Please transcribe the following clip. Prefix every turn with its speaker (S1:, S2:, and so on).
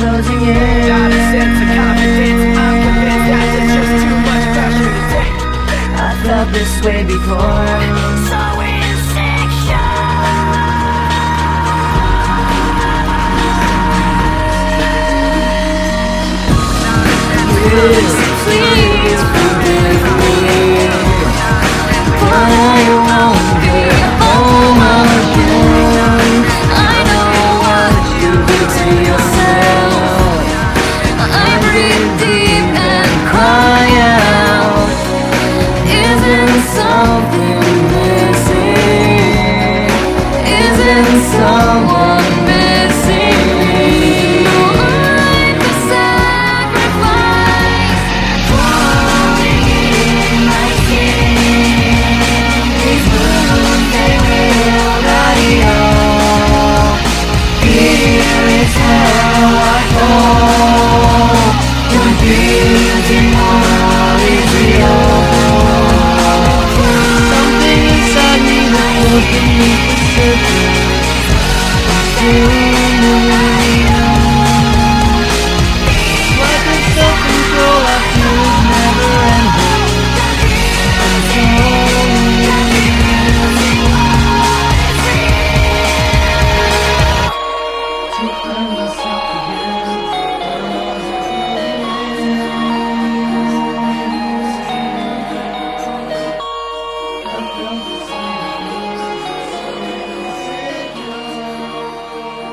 S1: closing in.
S2: Not a sense of confidence, I'm convinced that there's just too much pressure to take.
S1: I felt this way before. So insecure. Please forgive me, but I won't be home again. I know what you did to yourself. I breathe deep and cry out. Isn't something missing? Isn't someone missing me? No, I'm the sacrifice, falling in my skin. These wounds, they will not heal. Here is how I fall, confusing all is real. Something inside me that was beneath the surface, fading away. Like a self-control I feel is never ending. To find myself